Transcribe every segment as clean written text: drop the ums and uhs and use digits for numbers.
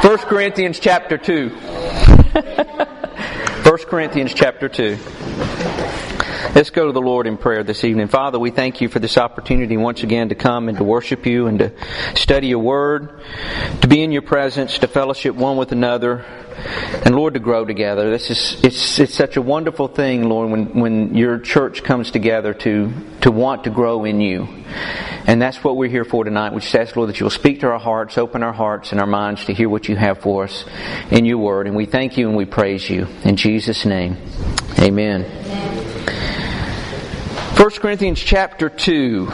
1 Corinthians chapter 2. 1 Corinthians chapter 2. Let's go to the Lord in prayer this evening. Father, we thank you for this opportunity once again to come and to worship you and to study your word, to be in your presence, to fellowship one with another, and Lord, to grow together. It's such a wonderful thing, Lord, when your church comes together to want to grow in you. And that's what we're here for tonight. We just ask, Lord, that you will speak to our hearts, open our hearts and our minds to hear what you have for us in your word. And we thank you and we praise you. In Jesus' name, amen. 1 Corinthians chapter 2.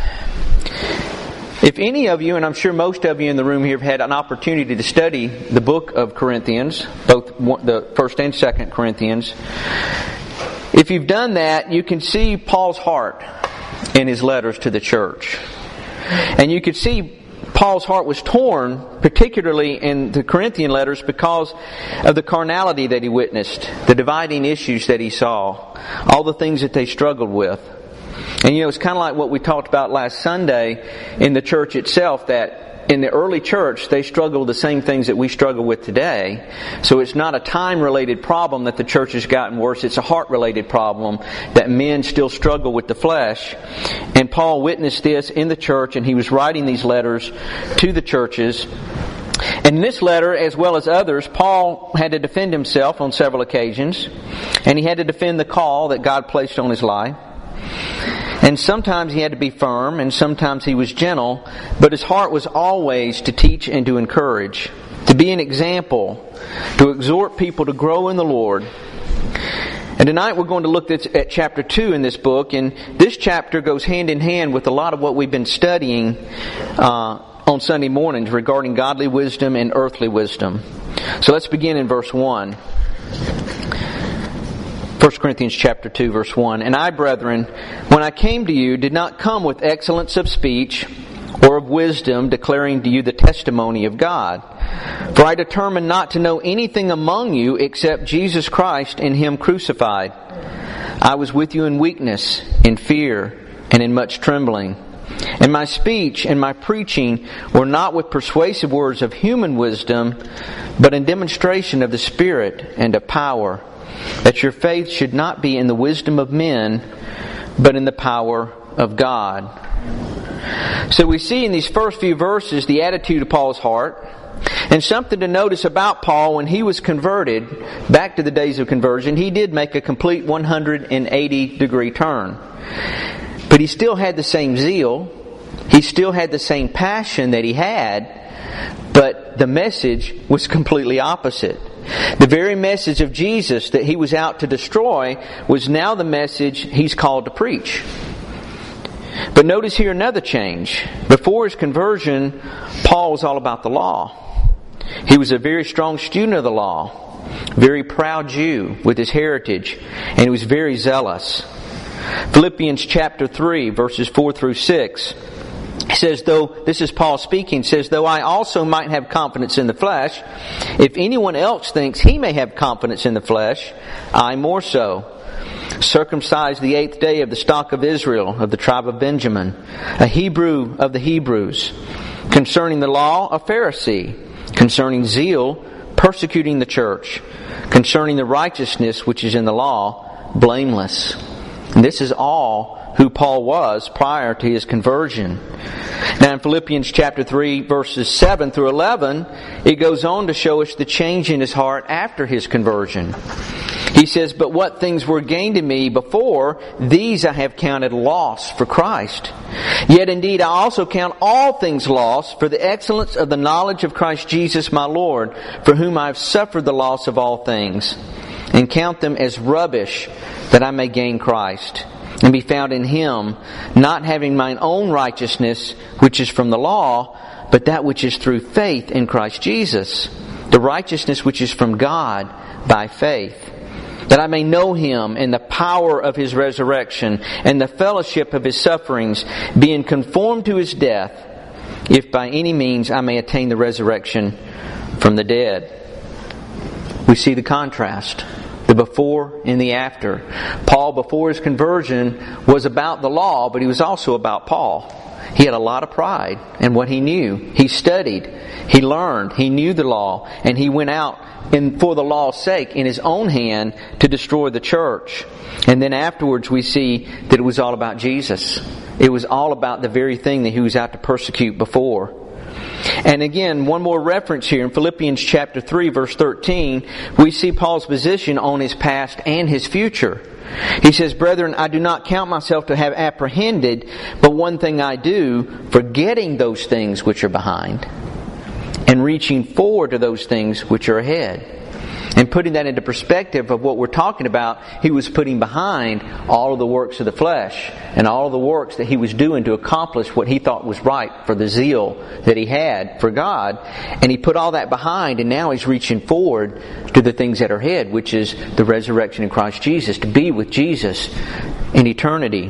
If any of you, and I'm sure most of you in the room here have had an opportunity to study the book of Corinthians, both the 1st and 2nd Corinthians, if you've done that, you can see Paul's heart in his letters to the church. And you could see Paul's heart was torn, particularly in the Corinthian letters, because of the carnality that he witnessed, the dividing issues that he saw, all the things that they struggled with. And it's kind of like what we talked about last Sunday in the church itself, that in the early church, they struggled with the same things that we struggle with today. So it's not a time-related problem that the church has gotten worse. It's a heart-related problem that men still struggle with the flesh. And Paul witnessed this in the church, and he was writing these letters to the churches. And in this letter, as well as others, Paul had to defend himself on several occasions. And he had to defend the call that God placed on his life. And sometimes he had to be firm, and sometimes he was gentle, but his heart was always to teach and to encourage, to be an example, to exhort people to grow in the Lord. And tonight we're going to look at chapter 2 in this book, and this chapter goes hand in hand with a lot of what we've been studying on Sunday mornings regarding godly wisdom and earthly wisdom. So let's begin in verse 1. 1 Corinthians chapter 2, verse 1. And I, brethren, when I came to you, did not come with excellence of speech or of wisdom, declaring to you the testimony of God. For I determined not to know anything among you except Jesus Christ and Him crucified. I was with you in weakness, in fear, and in much trembling. And my speech and my preaching were not with persuasive words of human wisdom, but in demonstration of the Spirit and of power, that your faith should not be in the wisdom of men, but in the power of God. So we see in these first few verses the attitude of Paul's heart. And something to notice about Paul, when he was converted, back to the days of conversion, he did make a complete 180-degree turn. But he still had the same zeal. He still had the same passion that he had. But the message was completely opposite. The very message of Jesus that he was out to destroy was now the message he's called to preach. But notice here another change. Before his conversion, Paul was all about the law. He was a very strong student of the law, very proud Jew with his heritage, and he was very zealous. Philippians chapter 3, verses 4 through 6. It says, this is Paul speaking, says, though I also might have confidence in the flesh, if anyone else thinks he may have confidence in the flesh, I more so. Circumcised the 8th day of the stock of Israel, of the tribe of Benjamin, a Hebrew of the Hebrews. Concerning the law, a Pharisee. Concerning zeal, persecuting the church. Concerning the righteousness which is in the law, blameless. And this is all who Paul was prior to his conversion. Now in Philippians chapter 3 verses 7 through 11, it goes on to show us the change in his heart after his conversion. He says, but what things were gained to me before, these I have counted loss for Christ. Yet indeed I also count all things loss for the excellence of the knowledge of Christ Jesus my Lord, for whom I have suffered the loss of all things, and count them as rubbish, that I may gain Christ, and be found in Him, not having mine own righteousness, which is from the law, but that which is through faith in Christ Jesus, the righteousness which is from God by faith, that I may know Him in the power of His resurrection, and the fellowship of His sufferings, being conformed to His death, if by any means I may attain the resurrection from the dead. We see the contrast. The before and the after. Paul, before his conversion, was about the law, but he was also about Paul. He had a lot of pride in what he knew. He studied, he learned, he knew the law, and he went out for the law's sake in his own hand to destroy the church. And then afterwards we see that it was all about Jesus. It was all about the very thing that he was out to persecute before. And again, one more reference here in Philippians chapter 3 verse 13, we see Paul's position on his past and his future. He says, "Brethren, I do not count myself to have apprehended, but one thing I do, forgetting those things which are behind, and reaching forward to those things which are ahead." And putting that into perspective of what we're talking about, he was putting behind all of the works of the flesh and all of the works that he was doing to accomplish what he thought was right for the zeal that he had for God. And he put all that behind, and now he's reaching forward to the things that are ahead, which is the resurrection in Christ Jesus, to be with Jesus in eternity.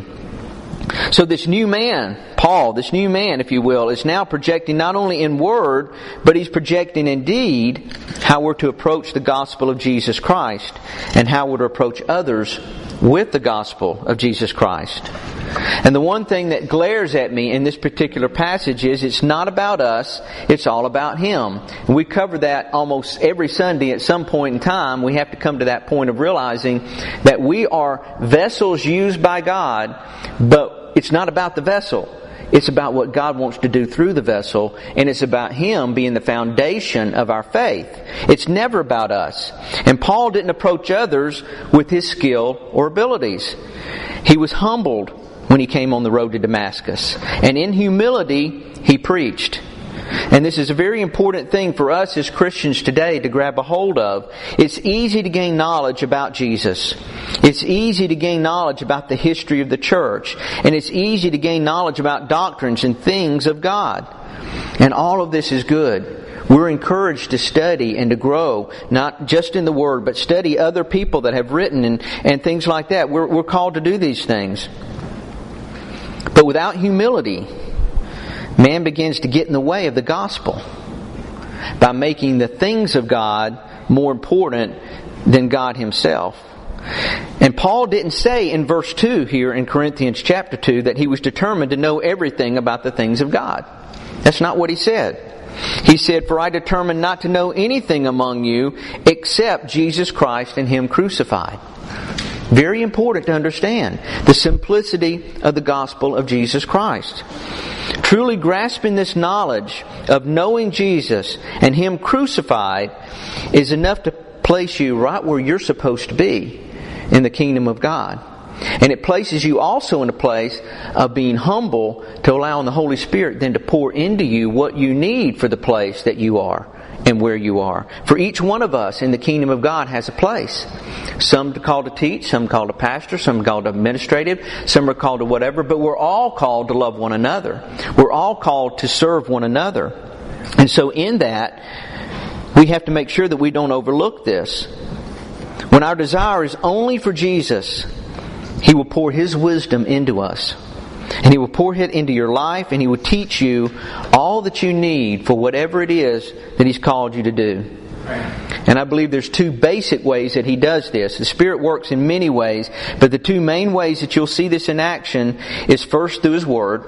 So this new man, Paul, this new man, if you will, is now projecting not only in word, but he's projecting in deed how we're to approach the gospel of Jesus Christ and how we're to approach others with the gospel of Jesus Christ. And the one thing that glares at me in this particular passage is it's not about us, it's all about Him. And we cover that almost every Sunday at some point in time. We have to come to that point of realizing that we are vessels used by God, but it's not about the vessel. It's about what God wants to do through the vessel, and it's about Him being the foundation of our faith. It's never about us. And Paul didn't approach others with his skill or abilities. He was humbled when he came on the road to Damascus. And in humility, he preached. And this is a very important thing for us as Christians today to grab a hold of. It's easy to gain knowledge about Jesus. It's easy to gain knowledge about the history of the church. And it's easy to gain knowledge about doctrines and things of God. And all of this is good. We're encouraged to study and to grow, not just in the Word, but study other people that have written and things like that. We're called to do these things. But without humility, man begins to get in the way of the gospel by making the things of God more important than God Himself. And Paul didn't say in verse 2 here in Corinthians chapter 2 that he was determined to know everything about the things of God. That's not what he said. He said, "For I determined not to know anything among you except Jesus Christ and Him crucified." Very important to understand the simplicity of the gospel of Jesus Christ. Truly grasping this knowledge of knowing Jesus and Him crucified is enough to place you right where you're supposed to be in the kingdom of God. And it places you also in a place of being humble to allowing the Holy Spirit then to pour into you what you need for the place that you are and where you are. For each one of us in the kingdom of God has a place. Some are called to teach, some are called to pastor, some are called to administrative, some are called to whatever, but we're all called to love one another. We're all called to serve one another. And so in that, we have to make sure that we don't overlook this. When our desire is only for Jesus, He will pour His wisdom into us. And He will pour it into your life, and He will teach you all that you need for whatever it is that He's called you to do. And I believe there's two basic ways that He does this. The Spirit works in many ways, but the two main ways that you'll see this in action is first through His Word.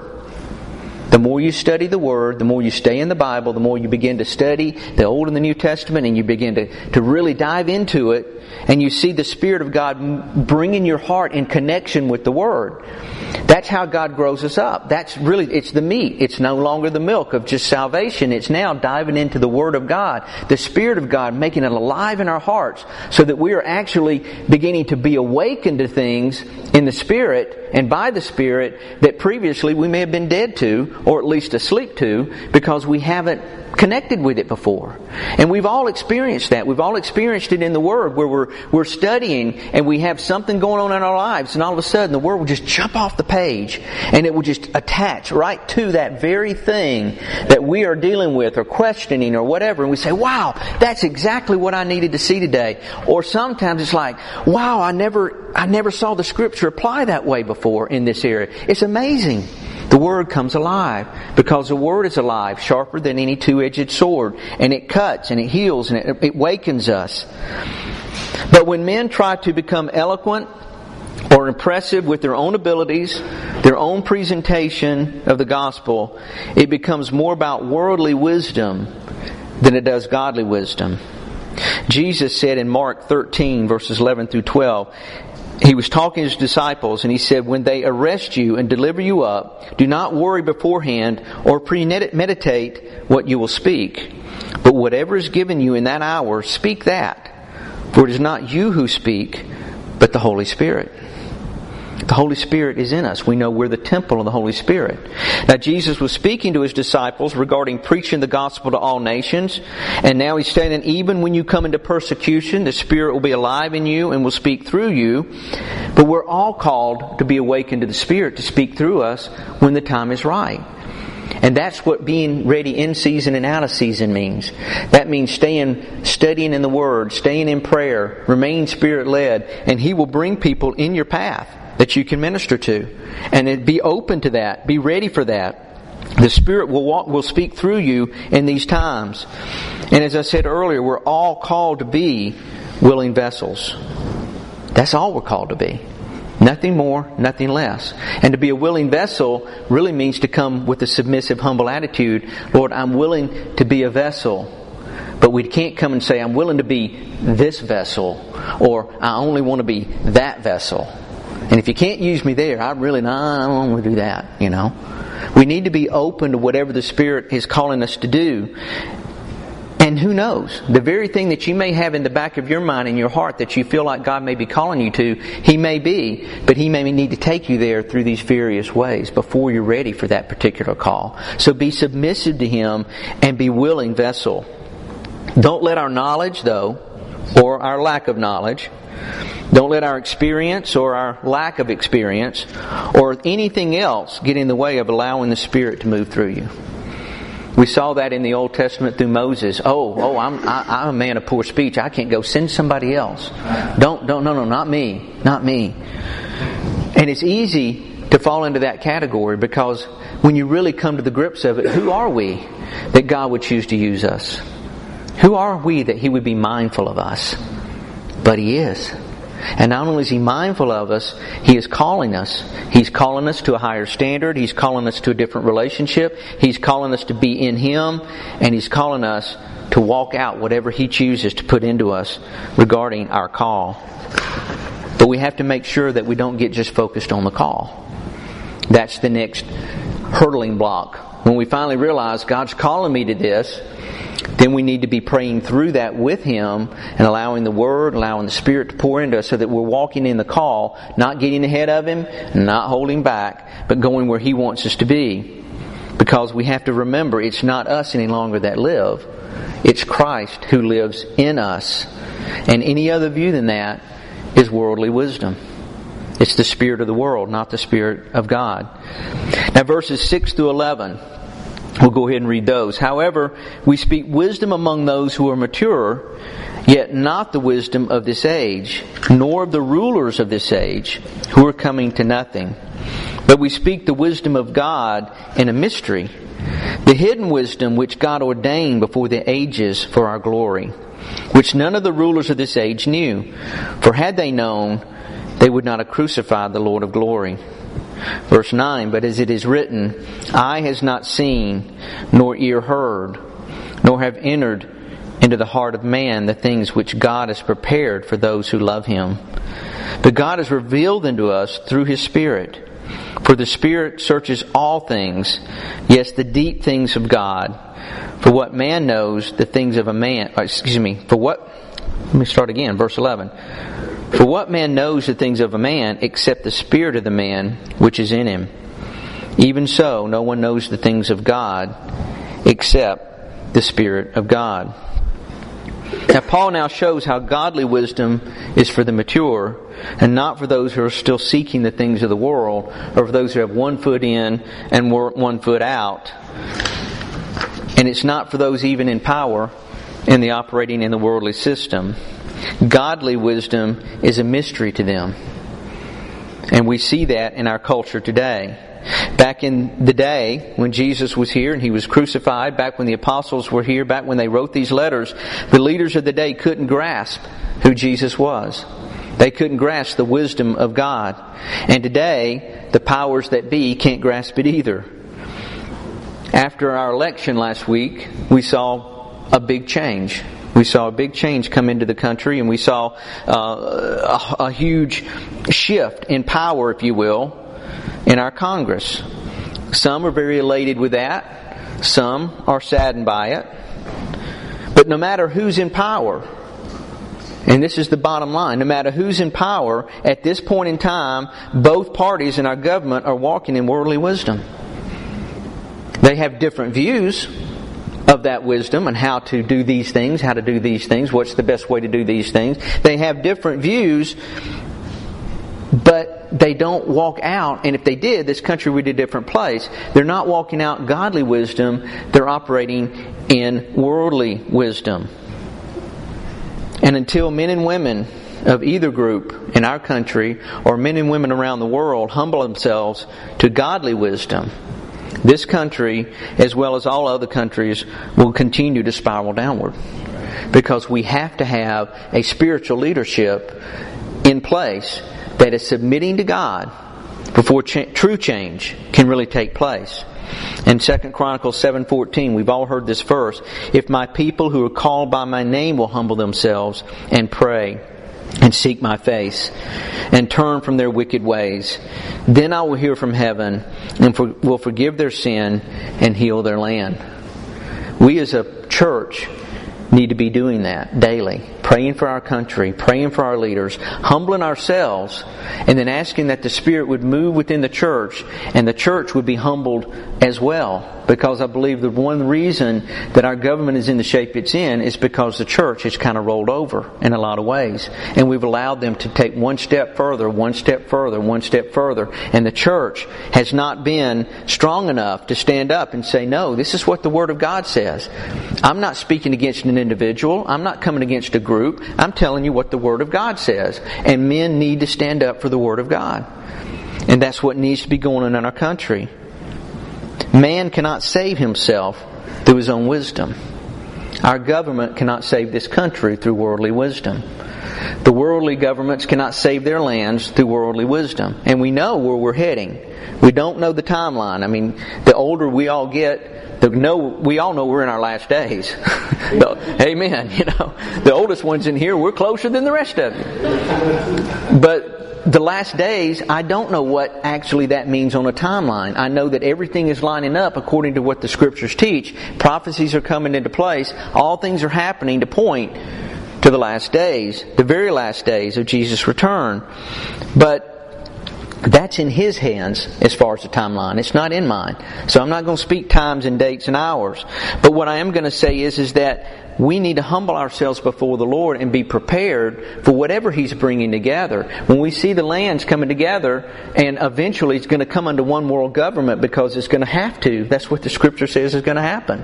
The more you study the Word, the more you stay in the Bible, the more you begin to study the Old and the New Testament, and you begin to really dive into it, and you see the Spirit of God bringing your heart in connection with the Word. That's how God grows us up. It's the meat. It's no longer the milk of just salvation. It's now diving into the Word of God, the Spirit of God, making it alive in our hearts so that we are actually beginning to be awakened to things in the Spirit and by the Spirit that previously we may have been dead to, or at least asleep to, because we haven't connected with it before. And we've all experienced that. We've all experienced it in the Word where we're studying and we have something going on in our lives, and all of a sudden the Word will just jump off the page and it will just attach right to that very thing that we are dealing with or questioning or whatever, and we say, wow, that's exactly what I needed to see today. Or sometimes it's like, wow, I never saw the Scripture apply that way before in this area. It's amazing. The Word comes alive because the Word is alive, sharper than any two-edged sword, and it cuts and it heals and it wakens us. But when men try to become eloquent or impressive with their own abilities, their own presentation of the gospel, it becomes more about worldly wisdom than it does godly wisdom. Jesus said in Mark 13, verses 11 through 12, He was talking to His disciples, and He said, when they arrest you and deliver you up, do not worry beforehand or premeditate what you will speak. But whatever is given you in that hour, speak that. For it is not you who speak, but the Holy Spirit. The Holy Spirit is in us. We know we're the temple of the Holy Spirit. Now Jesus was speaking to His disciples regarding preaching the gospel to all nations. And now He's saying, even when you come into persecution, the Spirit will be alive in you and will speak through you. But we're all called to be awakened to the Spirit to speak through us when the time is right. And that's what being ready in season and out of season means. That means studying in the Word, staying in prayer, remain Spirit-led, and He will bring people in your path that you can minister to. And be open to that. Be ready for that. The Spirit will speak through you in these times. And as I said earlier, we're all called to be willing vessels. That's all we're called to be. Nothing more, nothing less. And to be a willing vessel really means to come with a submissive, humble attitude. Lord, I'm willing to be a vessel. But we can't come and say, I'm willing to be this vessel, or I only want to be that vessel. And if you can't use me there, I don't want to do that, We need to be open to whatever the Spirit is calling us to do. And who knows? The very thing that you may have in the back of your mind and your heart that you feel like God may be calling you to, He may be, but He may need to take you there through these various ways before you're ready for that particular call. So be submissive to Him and be willing vessel. Don't let our knowledge, though, or our lack of knowledge, don't let our experience or our lack of experience or anything else get in the way of allowing the Spirit to move through you. We saw that in the Old Testament through Moses. I'm a man of poor speech. I can't go. Send somebody else. No, not me. Not me. And it's easy to fall into that category because when you really come to the grips of it, who are we that God would choose to use us? Who are we that He would be mindful of us? But He is. And not only is He mindful of us, He is calling us. He's calling us to a higher standard. He's calling us to a different relationship. He's calling us to be in Him. And He's calling us to walk out whatever He chooses to put into us regarding our call. But we have to make sure that we don't get just focused on the call. That's the next hurdling block. When we finally realize God's calling me to this, then we need to be praying through that with Him and allowing the Word, allowing the Spirit to pour into us so that we're walking in the call, not getting ahead of Him, not holding back, but going where He wants us to be. Because we have to remember it's not us any longer that live. It's Christ who lives in us. And any other view than that is worldly wisdom. It's the spirit of the world, not the Spirit of God. Now verses 6 through 11. We'll go ahead and read those. However, we speak wisdom among those who are mature, yet not the wisdom of this age, nor of the rulers of this age, who are coming to nothing. But we speak the wisdom of God in a mystery, the hidden wisdom which God ordained before the ages for our glory, which none of the rulers of this age knew. For had they known, they would not have crucified the Lord of glory. Verse 9, but as it is written, eye has not seen, nor ear heard, nor have entered into the heart of man the things which God has prepared for those who love Him. But God has revealed them to us through His Spirit. For the Spirit searches all things, yes, the deep things of God. For what man knows the things of a man, verse 11. For what man knows the things of a man except the spirit of the man which is in him? Even so, no one knows the things of God except the Spirit of God. Now Paul now shows how godly wisdom is for the mature and not for those who are still seeking the things of the world or for those who have one foot in and one foot out. And it's not for those even in power and the operating in the worldly system. Godly wisdom is a mystery to them. And we see that in our culture today. Back in the day when Jesus was here and He was crucified, back when the apostles were here, back when they wrote these letters, the leaders of the day couldn't grasp who Jesus was. They couldn't grasp the wisdom of God. And today, the powers that be can't grasp it either. After our election last week, we saw a big change. We saw a big change come into the country, and we saw a huge shift in power, if you will, in our Congress. Some are very elated with that. Some are saddened by it. But no matter who's in power, and this is the bottom line, no matter who's in power, at this point in time, both parties in our government are walking in worldly wisdom. They have different views of that wisdom and how to do these things, what's the best way to do these things. They have different views, but they don't walk out, and if they did, this country would be a different place. They're not walking out godly wisdom, they're operating in worldly wisdom. And until men and women of either group in our country, or men and women around the world, humble themselves to godly wisdom, this country, as well as all other countries, will continue to spiral downward. Because we have to have a spiritual leadership in place that is submitting to God before true change can really take place. In 2 Chronicles 7:14, we've all heard this verse, "If my people who are called by my name will humble themselves and pray and seek my face and turn from their wicked ways, then I will hear from heaven and will forgive their sin and heal their land." We as a church need to be doing that daily. Praying for our country, praying for our leaders, humbling ourselves, and then asking that the Spirit would move within the church, and the church would be humbled as well. Because I believe the one reason that our government is in the shape it's in is because the church has kind of rolled over in a lot of ways. And we've allowed them to take one step further, one step further, one step further. And the church has not been strong enough to stand up and say, no, this is what the Word of God says. I'm not speaking against an individual. I'm not coming against a group. I'm telling you what the Word of God says. And men need to stand up for the Word of God. And that's what needs to be going on in our country. Man cannot save himself through his own wisdom. Our government cannot save this country through worldly wisdom. The worldly governments cannot save their lands through worldly wisdom. And we know where we're heading. We don't know the timeline. I mean, the older we all get, we all know we're in our last days. Amen. You know, the oldest ones in here, we're closer than the rest of you. But the last days, I don't know what actually that means on a timeline. I know that everything is lining up according to what the Scriptures teach. Prophecies are coming into place. All things are happening to point to the last days, the very last days of Jesus' return. But that's in His hands as far as the timeline. It's not in mine. So I'm not going to speak times and dates and hours. But what I am going to say is that we need to humble ourselves before the Lord and be prepared for whatever He's bringing together. When we see the lands coming together, and eventually it's going to come under one world government because it's going to have to. That's what the Scripture says is going to happen.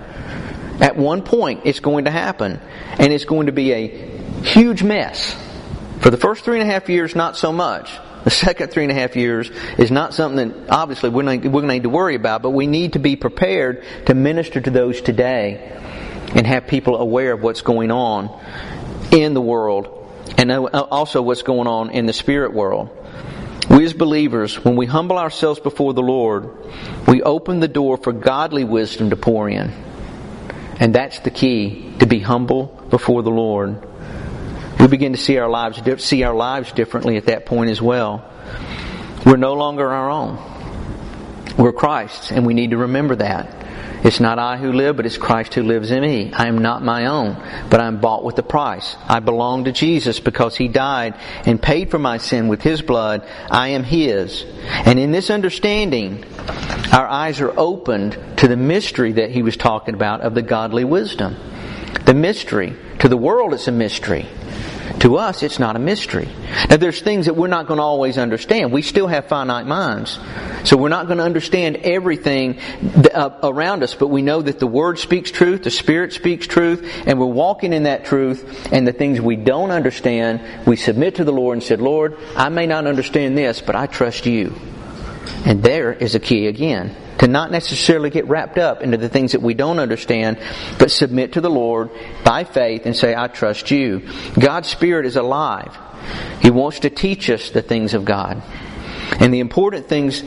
At one point, it's going to happen. And it's going to be a huge mess. For the first 3.5 years, not so much. The second 3.5 years is not something that obviously we're going to need to worry about, but we need to be prepared to minister to those today and have people aware of what's going on in the world and also what's going on in the spirit world. We as believers, when we humble ourselves before the Lord, we open the door for godly wisdom to pour in. And that's the key, to be humble before the Lord. We begin to see our lives differently at that point as well. We're no longer our own. We're Christ's, and we need to remember that. It's not I who live, but it's Christ who lives in me. I am not my own, but I'm bought with a price. I belong to Jesus because He died and paid for my sin with His blood. I am His. And in this understanding, our eyes are opened to the mystery that he was talking about of the godly wisdom. The mystery. To the world, it's a mystery. To us, it's not a mystery. Now, there's things that we're not going to always understand. We still have finite minds. So we're not going to understand everything around us, but we know that the Word speaks truth, the Spirit speaks truth, and we're walking in that truth, and the things we don't understand, we submit to the Lord and said, Lord, I may not understand this, but I trust You. And there is a key again. To not necessarily get wrapped up into the things that we don't understand, but submit to the Lord by faith and say, I trust you. God's Spirit is alive. He wants to teach us the things of God. And the important things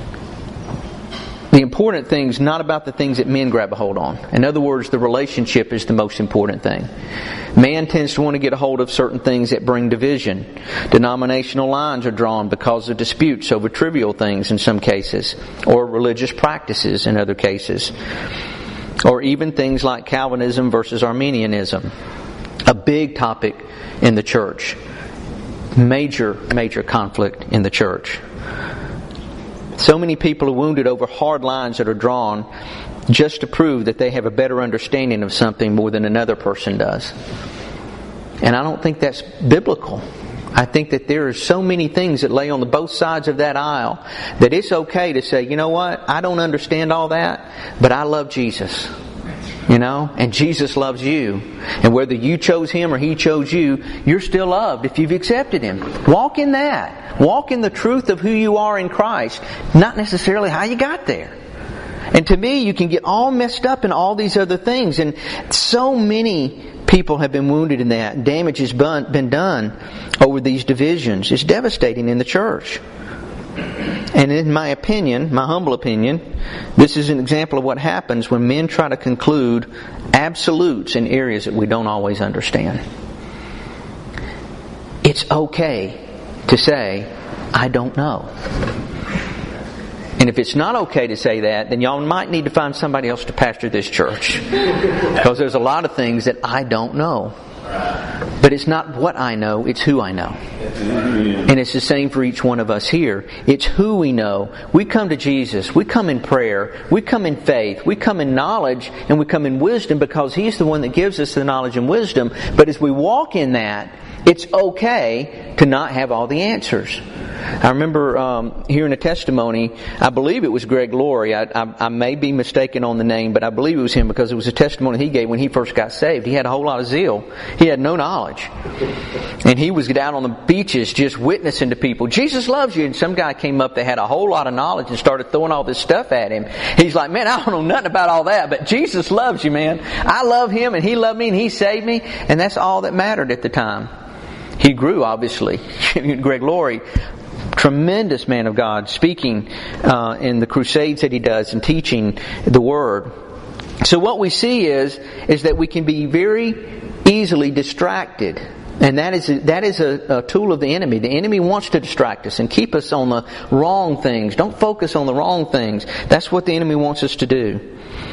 not about the things that men grab a hold on. In other words, the relationship is the most important thing. Man tends to want to get a hold of certain things that bring division. Denominational lines are drawn because of disputes over trivial things in some cases, or religious practices in other cases, or even things like Calvinism versus Arminianism. A big topic in the church. Major conflict in the church. So many people are wounded over hard lines that are drawn just to prove that they have a better understanding of something more than another person does. And I don't think that's biblical. I think that there are so many things that lay on the both sides of that aisle that it's okay to say, you know what, I don't understand all that, but I love Jesus. And Jesus loves you. And whether you chose Him or He chose you, you're still loved if you've accepted Him. Walk in that. Walk in the truth of who you are in Christ, not necessarily how you got there. And to me, you can get all messed up in all these other things. And so many people have been wounded in that. Damage has been done over these divisions. It's devastating in the church. And in my opinion, my humble opinion, this is an example of what happens when men try to conclude absolutes in areas that we don't always understand. It's okay to say, I don't know. And if it's not okay to say that, then y'all might need to find somebody else to pastor this church. Because there's a lot of things that I don't know. But it's not what I know, it's who I know. And it's the same for each one of us here. It's who we know. We come to Jesus. We come in prayer. We come in faith. We come in knowledge. And we come in wisdom because He's the one that gives us the knowledge and wisdom. But as we walk in that, it's okay to not have all the answers. I remember hearing a testimony. I believe it was Greg Laurie. I may be mistaken on the name, but I believe it was him because it was a testimony he gave when he first got saved. He had a whole lot of zeal. He had no knowledge. And he was down on the beaches just witnessing to people. Jesus loves you. And some guy came up that had a whole lot of knowledge and started throwing all this stuff at him. He's like, man, I don't know nothing about all that, but Jesus loves you, man. I love Him and He loved me and He saved me. And that's all that mattered at the time. He grew, obviously. Greg Laurie, tremendous man of God, speaking in the crusades that he does and teaching the Word. So what we see is that we can be very easily distracted. And that is a tool of the enemy. The enemy wants to distract us and keep us on the wrong things. Don't focus on the wrong things. That's what the enemy wants us to do.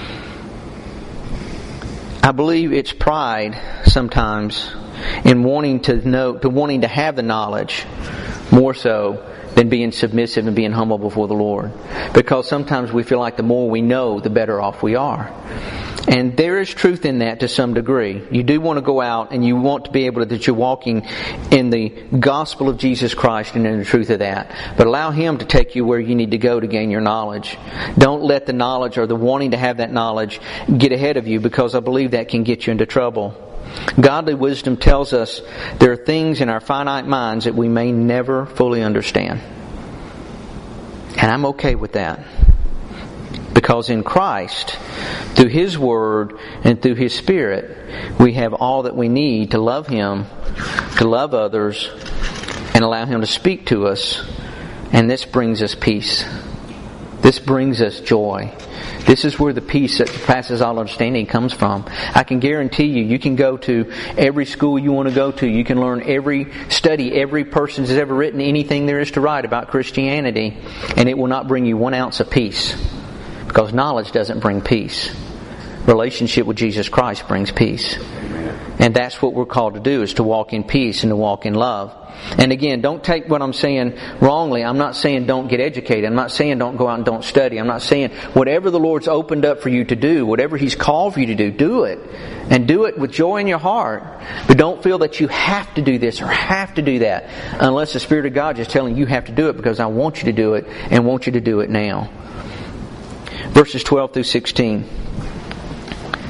I believe it's pride sometimes in wanting to have the knowledge more so than being submissive and being humble before the Lord. Because sometimes we feel like the more we know, the better off we are. And there is truth in that to some degree. You do want to go out and you want to be able that you're walking in the gospel of Jesus Christ and in the truth of that. But allow Him to take you where you need to go to gain your knowledge. Don't let the knowledge or the wanting to have that knowledge get ahead of you, because I believe that can get you into trouble. Godly wisdom tells us there are things in our finite minds that we may never fully understand. And I'm okay with that. Because in Christ, through His Word and through His Spirit, we have all that we need to love Him, to love others, and allow Him to speak to us. And this brings us peace. This brings us joy. This is where the peace that passes all understanding comes from. I can guarantee you can go to every school you want to go to. You can study every person that's ever written anything there is to write about Christianity, and it will not bring you 1 ounce of peace. Because knowledge doesn't bring peace. Relationship with Jesus Christ brings peace. And that's what we're called to do, is to walk in peace and to walk in love. And again, don't take what I'm saying wrongly. I'm not saying don't get educated. I'm not saying don't go out and don't study. I'm not saying whatever the Lord's opened up for you to do, whatever He's called for you to do it. And do it with joy in your heart. But don't feel that you have to do this or have to do that, unless the Spirit of God is telling you have to do it because I want you to do it and want you to do it now. Verses 12 through 16.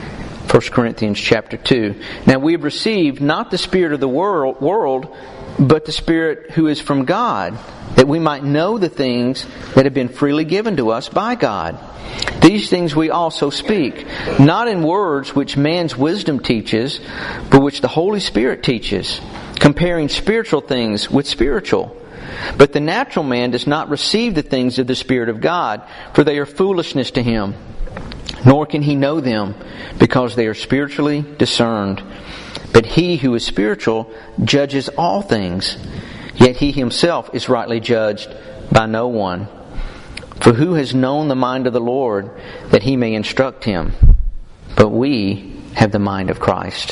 1 Corinthians chapter 2. Now we have received not the spirit of the world, but the Spirit who is from God, that we might know the things that have been freely given to us by God. These things we also speak, not in words which man's wisdom teaches, but which the Holy Spirit teaches, comparing spiritual things with spiritual. But the natural man does not receive the things of the Spirit of God, for they are foolishness to him, nor can he know them, because they are spiritually discerned. But he who is spiritual judges all things, yet he himself is rightly judged by no one. For who has known the mind of the Lord, that he may instruct him? But we have the mind of Christ.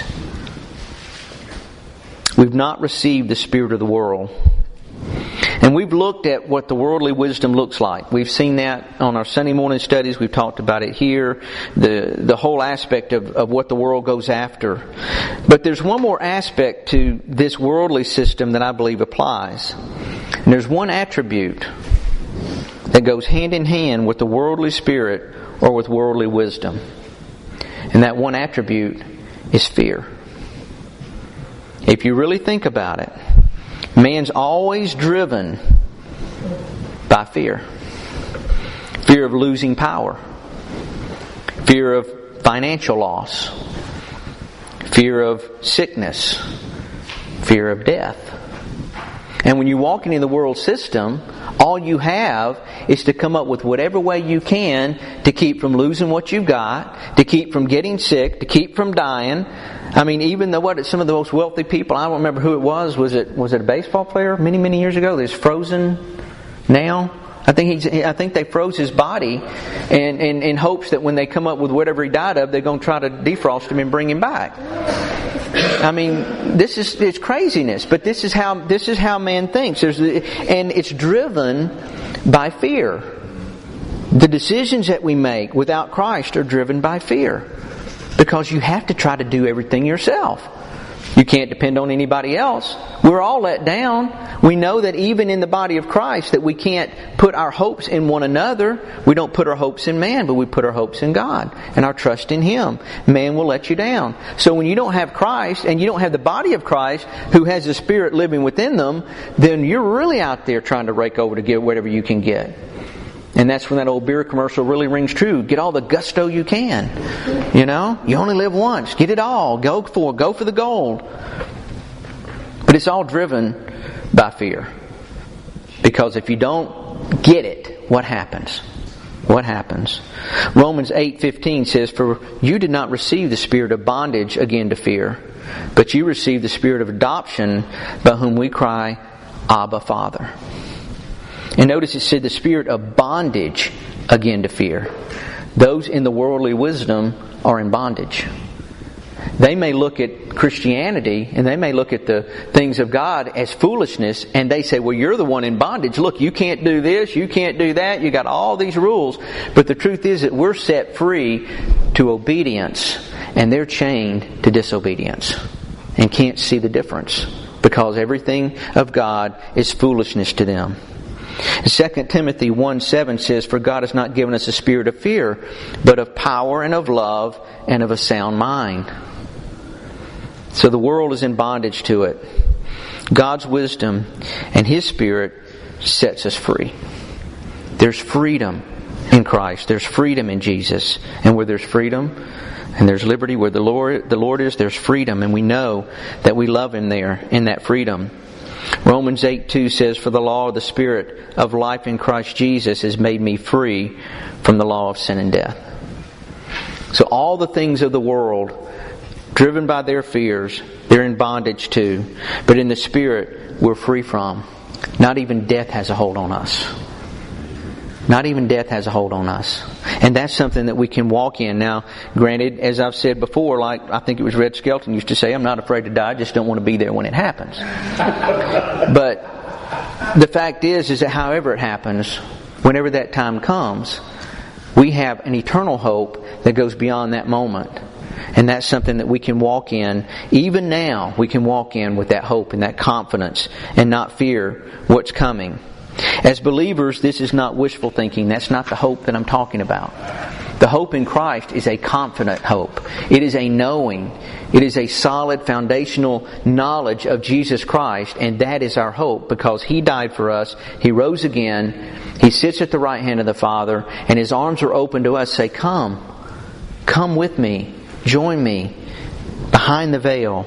We've not received the spirit of the world. And we've looked at what the worldly wisdom looks like. We've seen that on our Sunday morning studies. We've talked about it here. The whole aspect of what the world goes after. But there's one more aspect to this worldly system that I believe applies. And there's one attribute that goes hand in hand with the worldly spirit or with worldly wisdom. And that one attribute is fear. If you really think about it, man's always driven by fear. Fear of losing power. Fear of financial loss. Fear of sickness. Fear of death. And when you walk into the world system, all you have is to come up with whatever way you can to keep from losing what you've got, to keep from getting sick, to keep from dying. I mean, even though some of the most wealthy people, I don't remember who it was. Was it a baseball player many years ago that's frozen now? I think they froze his body and in hopes that when they come up with whatever he died of, they're going to try to defrost him and bring him back. I mean, it's craziness, but this is how man thinks. And it's driven by fear. The decisions that we make without Christ are driven by fear. Because you have to try to do everything yourself. You can't depend on anybody else. We're all let down. We know that even in the body of Christ that we can't put our hopes in one another. We don't put our hopes in man, but we put our hopes in God and our trust in Him. Man will let you down. So when you don't have Christ and you don't have the body of Christ who has the Spirit living within them, then you're really out there trying to rake over to get whatever you can get. And that's when that old beer commercial really rings true. Get all the gusto you can. You know? You only live once. Get it all. Go for the gold. But it's all driven by fear. Because if you don't get it, what happens? What happens? Romans 8:15 says, "For you did not receive the spirit of bondage again to fear, but you received the spirit of adoption, by whom we cry, Abba, Father." And notice it said the spirit of bondage again to fear. Those in the worldly wisdom are in bondage. They may look at Christianity and they may look at the things of God as foolishness, and they say, well, you're the one in bondage. Look, you can't do this, you can't do that, you got all these rules. But the truth is that we're set free to obedience, and they're chained to disobedience and can't see the difference because everything of God is foolishness to them. 2 Timothy 1:7 says, "For God has not given us a spirit of fear, but of power and of love and of a sound mind." So the world is in bondage to it. God's wisdom and His Spirit sets us free. There's freedom in Christ. There's freedom in Jesus. And where there's freedom and there's liberty, where the Lord is, there's freedom. And we know that we love Him there in that freedom. Romans 8:2 says, "For the law of the Spirit of life in Christ Jesus has made me free from the law of sin and death." So all the things of the world, driven by their fears, they're in bondage to. But in the Spirit, we're free from. Not even death has a hold on us. Not even death has a hold on us. And that's something that we can walk in. Now, granted, as I've said before, like I think it was Red Skelton used to say, I'm not afraid to die, I just don't want to be there when it happens. But the fact is that however it happens, whenever that time comes, we have an eternal hope that goes beyond that moment. And that's something that we can walk in. Even now, we can walk in with that hope and that confidence and not fear what's coming. As believers, this is not wishful thinking. That's not the hope that I'm talking about. The hope in Christ is a confident hope. It is a knowing. It is a solid foundational knowledge of Jesus Christ, and that is our hope because He died for us. He rose again. He sits at the right hand of the Father, and His arms are open to us. Say, come. Come with me. Join me behind the veil.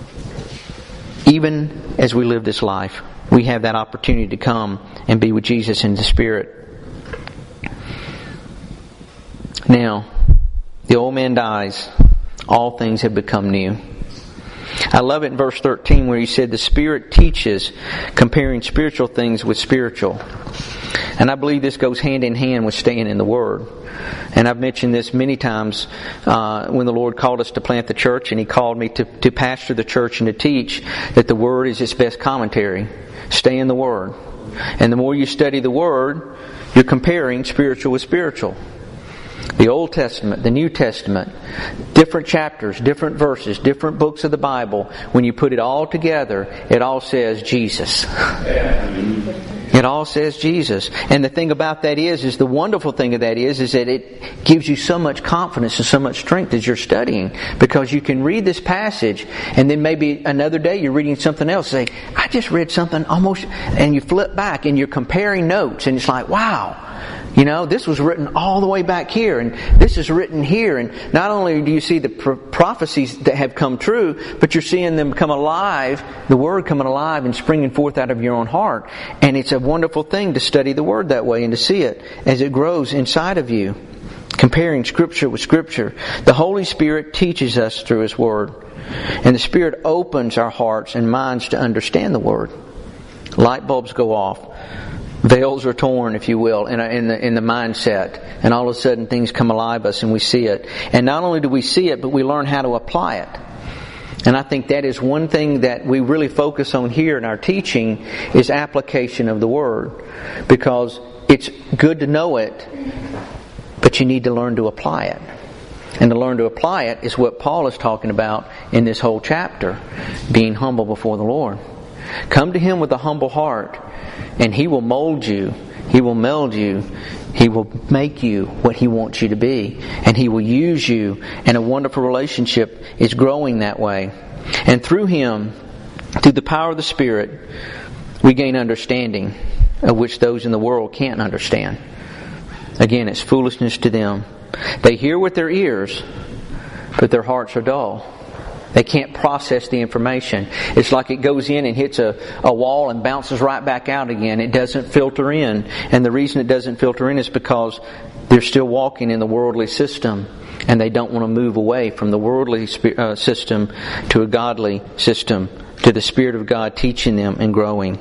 Even as we live this life, we have that opportunity to come and be with Jesus in the Spirit. Now, the old man dies. All things have become new. I love it in verse 13 where he said the Spirit teaches, comparing spiritual things with spiritual. And I believe this goes hand in hand with staying in the Word. And I've mentioned this many times when the Lord called us to plant the church and He called me to pastor the church and to teach, that the Word is its best commentary. Stay in the Word. And the more you study the Word, you're comparing spiritual with spiritual. The Old Testament, the New Testament, different chapters, different verses, different books of the Bible. When you put it all together, it all says Jesus. It all says Jesus. And the thing about that is the wonderful thing of that is that it gives you so much confidence and so much strength as you're studying. Because you can read this passage and then maybe another day you're reading something else. Say, I just read something almost, and you flip back and you're comparing notes and it's like, wow. You know, this was written all the way back here, and this is written here. And not only do you see the prophecies that have come true, but you're seeing them come alive, the Word coming alive and springing forth out of your own heart. And it's a wonderful thing to study the Word that way and to see it as it grows inside of you. Comparing Scripture with Scripture. The Holy Spirit teaches us through His Word. And the Spirit opens our hearts and minds to understand the Word. Light bulbs go off. Veils are torn, if you will, in the mindset. And all of a sudden things come alive us and we see it. And not only do we see it, but we learn how to apply it. And I think that is one thing that we really focus on here in our teaching is application of the Word. Because it's good to know it, but you need to learn to apply it. And to learn to apply it is what Paul is talking about in this whole chapter. Being humble before the Lord. Come to Him with a humble heart, and He will mold you. He will meld you. He will make you what He wants you to be. And He will use you. And a wonderful relationship is growing that way. And through Him, through the power of the Spirit, we gain understanding of which those in the world can't understand. Again, it's foolishness to them. They hear with their ears, but their hearts are dull. They can't process the information. It's like it goes in and hits a wall and bounces right back out again. It doesn't filter in. And the reason it doesn't filter in is because they're still walking in the worldly system. And they don't want to move away from the worldly system to a godly system, to the Spirit of God teaching them and growing.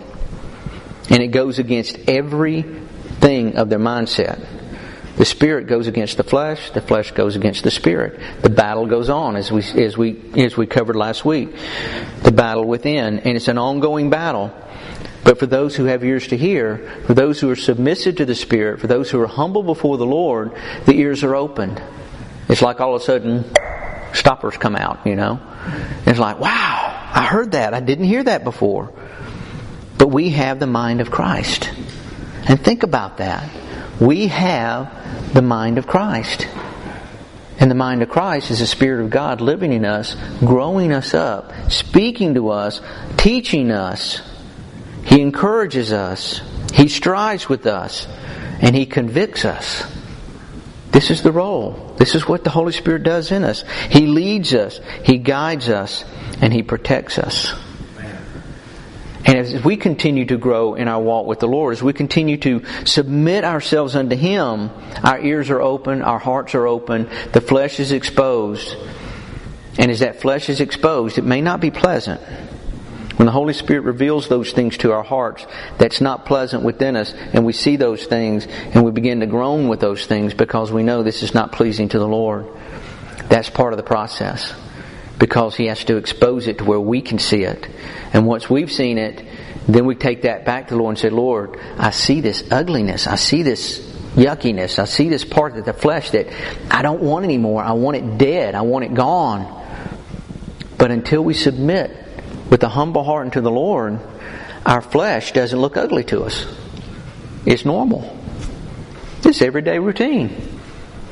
And it goes against everything of their mindset. The Spirit goes against the flesh goes against the Spirit. The battle goes on as we covered last week. The battle within, and it's an ongoing battle. But for those who have ears to hear, for those who are submissive to the Spirit, for those who are humble before the Lord, the ears are opened. It's like all of a sudden stoppers come out, you know. It's like, wow, I heard that. I didn't hear that before. But we have the mind of Christ. And think about that. We have the mind of Christ. And the mind of Christ is the Spirit of God living in us, growing us up, speaking to us, teaching us. He encourages us. He strives with us. And He convicts us. This is the role. This is what the Holy Spirit does in us. He leads us. He guides us. And He protects us. And as we continue to grow in our walk with the Lord, as we continue to submit ourselves unto Him, our ears are open, our hearts are open, the flesh is exposed. And as that flesh is exposed, it may not be pleasant. When the Holy Spirit reveals those things to our hearts, that's not pleasant within us, and we see those things, and we begin to groan with those things because we know this is not pleasing to the Lord. That's part of the process. Because He has to expose it to where we can see it. And once we've seen it, then we take that back to the Lord and say, Lord, I see this ugliness. I see this yuckiness. I see this part of the flesh that I don't want anymore. I want it dead. I want it gone. But until we submit with a humble heart unto the Lord, our flesh doesn't look ugly to us. It's normal. It's everyday routine.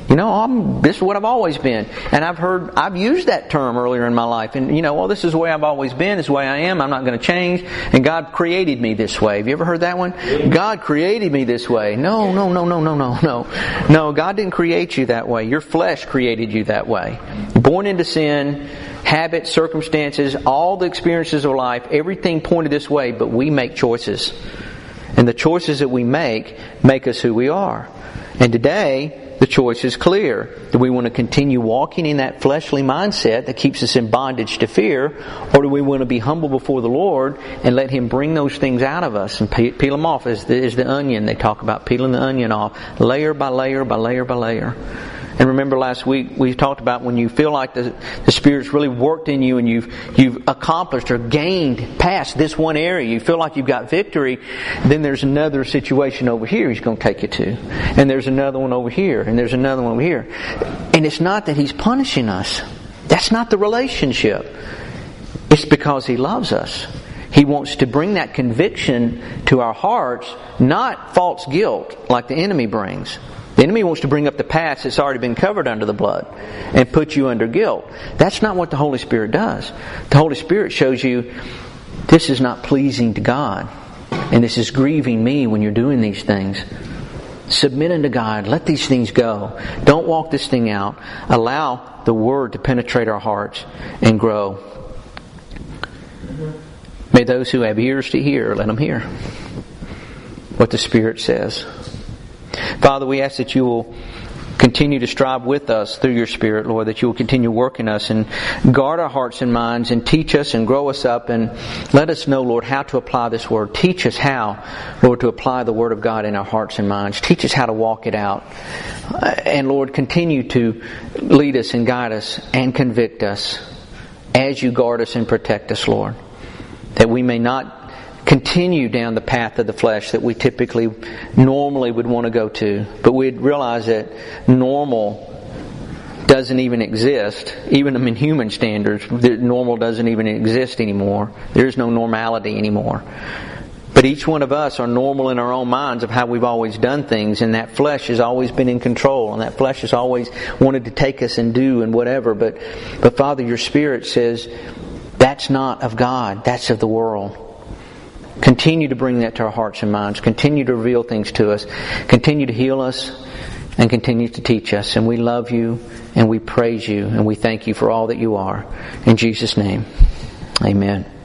This is what I've always been. And I've used that term earlier in my life. And, this is the way I've always been. This is the way I am. I'm not going to change. And God created me this way. Have you ever heard that one? God created me this way. No. No, God didn't create you that way. Your flesh created you that way. Born into sin, habits, circumstances, all the experiences of life, everything pointed this way, but we make choices. And the choices that we make us who we are. And today, the choice is clear. Do we want to continue walking in that fleshly mindset that keeps us in bondage to fear? Or do we want to be humble before the Lord and let Him bring those things out of us and peel them off as the onion? They talk about peeling the onion off layer by layer by layer by layer. And remember last week we talked about when you feel like the Spirit's really worked in you and you've accomplished or gained past this one area. You feel like you've got victory. Then there's another situation over here He's going to take you to. And there's another one over here. And there's another one over here. And it's not that He's punishing us. That's not the relationship. It's because He loves us. He wants to bring that conviction to our hearts, not false guilt like the enemy brings. The enemy wants to bring up the past that's already been covered under the blood and put you under guilt. That's not what the Holy Spirit does. The Holy Spirit shows you this is not pleasing to God and this is grieving me when you're doing these things. Submit unto God. Let these things go. Don't walk this thing out. Allow the Word to penetrate our hearts and grow. May those who have ears to hear, let them hear what the Spirit says. Father, we ask that You will continue to strive with us through Your Spirit, Lord, that You will continue working us and guard our hearts and minds and teach us and grow us up and let us know, Lord, how to apply this Word. Teach us how, Lord, to apply the Word of God in our hearts and minds. Teach us how to walk it out. And Lord, continue to lead us and guide us and convict us as You guard us and protect us, Lord, that we may not continue down the path of the flesh that we typically normally would want to go to. But we'd realize that normal doesn't even exist. Even in human standards, normal doesn't even exist anymore. There's no normality anymore. But each one of us are normal in our own minds of how we've always done things, and that flesh has always been in control, and that flesh has always wanted to take us and do and whatever. But Father, Your Spirit says that's not of God, that's of the world. Continue to bring that to our hearts and minds. Continue to reveal things to us. Continue to heal us and continue to teach us. And we love You and we praise You and we thank You for all that You are. In Jesus' name, amen.